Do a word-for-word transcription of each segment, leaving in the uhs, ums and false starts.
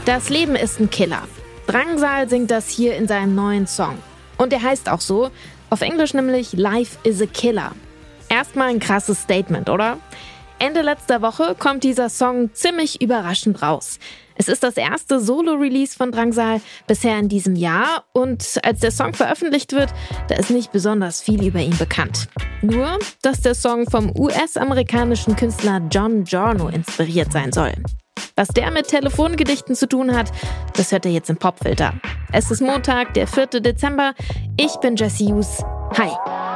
Das Leben ist ein Killer. Drangsal singt das hier in seinem neuen Song. Und der heißt auch so, auf Englisch nämlich Life is a Killer. Erstmal ein krasses Statement, oder? Ende letzter Woche kommt dieser Song ziemlich überraschend raus. Es ist das erste Solo-Release von Drangsal bisher in diesem Jahr und als der Song veröffentlicht wird, da ist nicht besonders viel über ihn bekannt. Nur, dass der Song vom U S-amerikanischen Künstler John Giorno inspiriert sein soll. Was der mit Telefongedichten zu tun hat, das hört ihr jetzt im Popfilter. Es ist Montag, der vierte Dezember. Ich bin Jessie Hughes. Hi.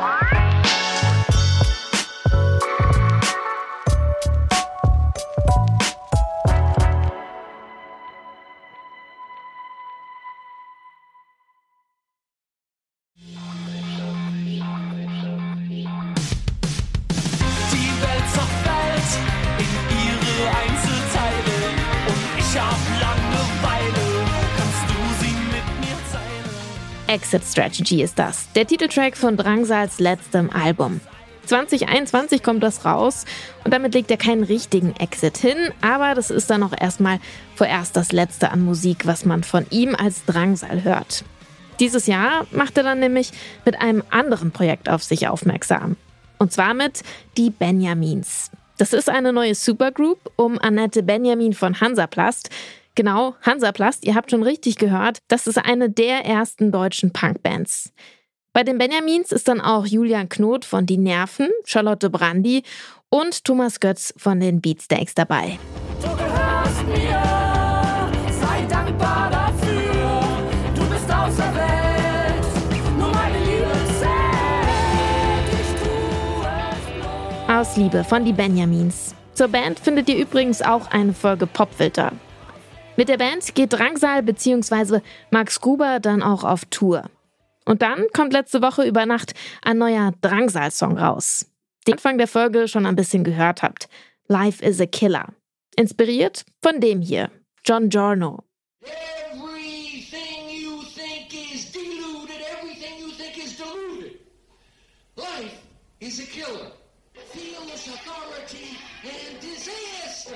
Exit Strategy ist das, der Titeltrack von Drangsals letztem Album. zwanzig einundzwanzig kommt das raus und damit legt er keinen richtigen Exit hin, aber das ist dann auch erstmal vorerst das Letzte an Musik, was man von ihm als Drangsal hört. Dieses Jahr macht er dann nämlich mit einem anderen Projekt auf sich aufmerksam. Und zwar mit Die Benjamins. Das ist eine neue Supergroup um Annette Benjamin von Hansaplast. Genau, Hansaplast, ihr habt schon richtig gehört, das ist eine der ersten deutschen Punkbands. Bei den Benjamins ist dann auch Julian Knot von Die Nerven, Charlotte Brandy und Thomas Götz von den Beatsteaks dabei. Du gehörst mir, sei dankbar dafür, du bist auserwählt, nur meine Liebe zählt, ich tue es nur. Aus Liebe von Die Benjamins. Zur Band findet ihr übrigens auch eine Folge Popfilter. Mit der Band geht Drangsal bzw. Max Gruber dann auch auf Tour. Und dann kommt letzte Woche über Nacht ein neuer Drangsal-Song raus, den Anfang der Folge schon ein bisschen gehört habt. Life is a Killer. Inspiriert von dem hier, John Giorno. Everything you think is deluded, everything you think is deluded. Life is a killer. Fearless authority and disaster.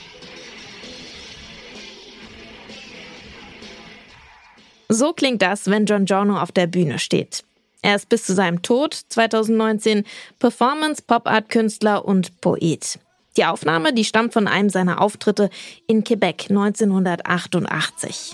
So klingt das, wenn John Giorno auf der Bühne steht. Er ist bis zu seinem Tod zweitausendneunzehn Performance-, Pop-Art-Künstler und Poet. Die Aufnahme, die stammt von einem seiner Auftritte in Quebec neunzehnhundertachtundachtzig.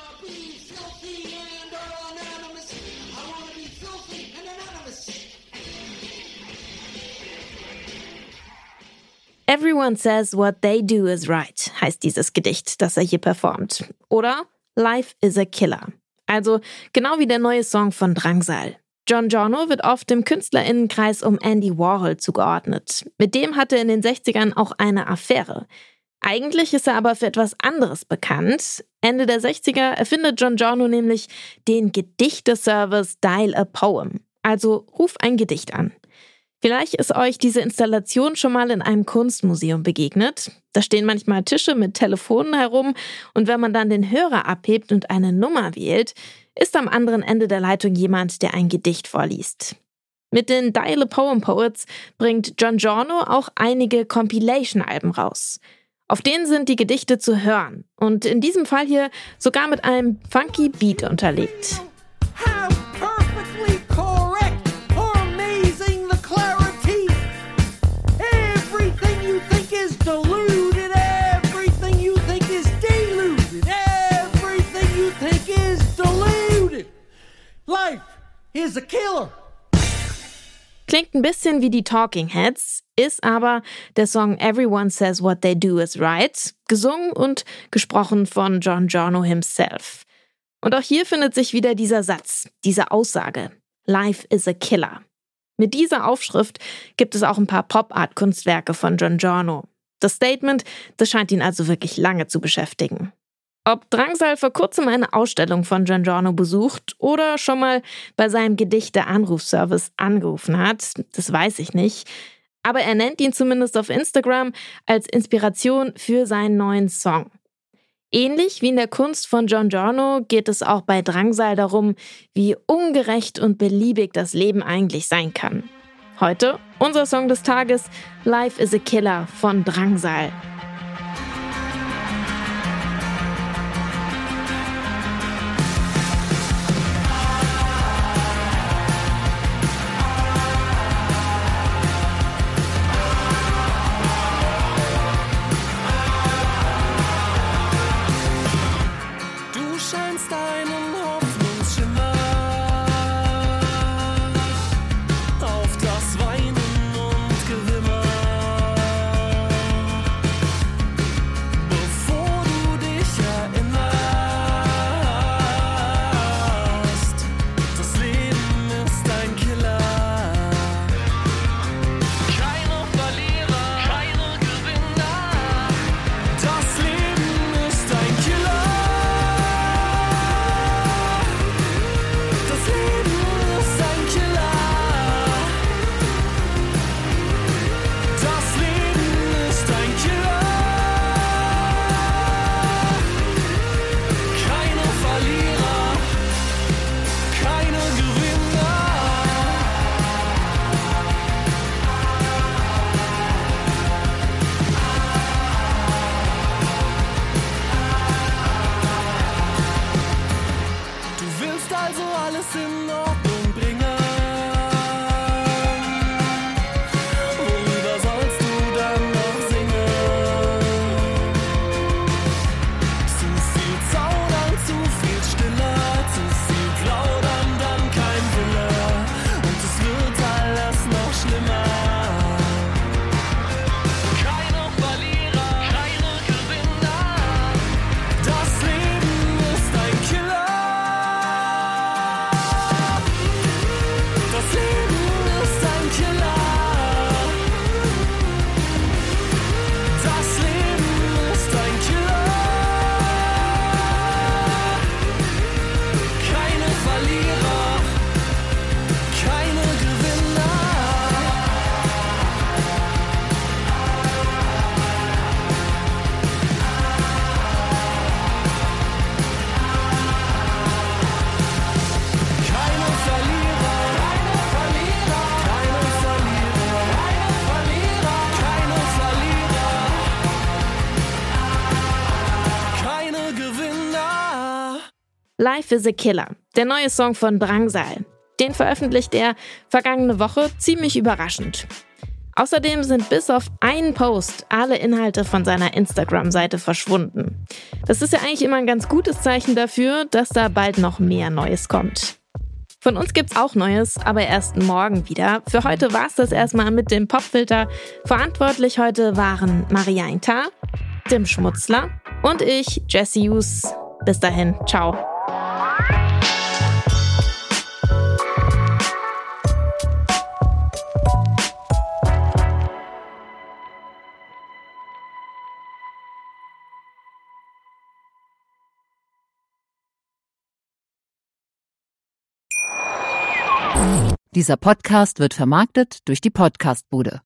Everyone says what they do is right, heißt dieses Gedicht, das er hier performt. Oder Life is a Killer. Also genau wie der neue Song von Drangsal. John Giorno wird oft im KünstlerInnenkreis um Andy Warhol zugeordnet. Mit dem hatte er in den sechzigern auch eine Affäre. Eigentlich ist er aber für etwas anderes bekannt. Ende der sechziger erfindet John Giorno nämlich den Gedichteservice Dial a Poem. Also ruf ein Gedicht an. Vielleicht ist euch diese Installation schon mal in einem Kunstmuseum begegnet. Da stehen manchmal Tische mit Telefonen herum und wenn man dann den Hörer abhebt und eine Nummer wählt, ist am anderen Ende der Leitung jemand, der ein Gedicht vorliest. Mit den Dial a Poem Poets bringt John Giorno auch einige Compilation-Alben raus. Auf denen sind die Gedichte zu hören und in diesem Fall hier sogar mit einem funky Beat unterlegt. Life is a killer. Klingt ein bisschen wie die Talking Heads, ist aber der Song Everyone Says What They Do Is Right, gesungen und gesprochen von John Giorno himself. Und auch hier findet sich wieder dieser Satz, diese Aussage. Life is a Killer. Mit dieser Aufschrift gibt es auch ein paar Pop-Art-Kunstwerke von John Giorno. Das Statement, das scheint ihn also wirklich lange zu beschäftigen. Ob Drangsal vor kurzem eine Ausstellung von John Giorno besucht oder schon mal bei seinem Gedichte-Anrufservice angerufen hat, das weiß ich nicht. Aber er nennt ihn zumindest auf Instagram als Inspiration für seinen neuen Song. Ähnlich wie in der Kunst von John Giorno geht es auch bei Drangsal darum, wie ungerecht und beliebig das Leben eigentlich sein kann. Heute unser Song des Tages, Life is a Killer von Drangsal. Life is a Killer, der neue Song von Drangsal. Den veröffentlicht er vergangene Woche ziemlich überraschend. Außerdem sind bis auf einen Post alle Inhalte von seiner Instagram-Seite verschwunden. Das ist ja eigentlich immer ein ganz gutes Zeichen dafür, dass da bald noch mehr Neues kommt. Von uns gibt's auch Neues, aber erst morgen wieder. Für heute war's das erstmal mit dem Popfilter. Verantwortlich heute waren Maria Intar, Tim Schmutzler und ich, Jessie Hughes. Bis dahin, ciao. Dieser Podcast wird vermarktet durch die Podcastbude.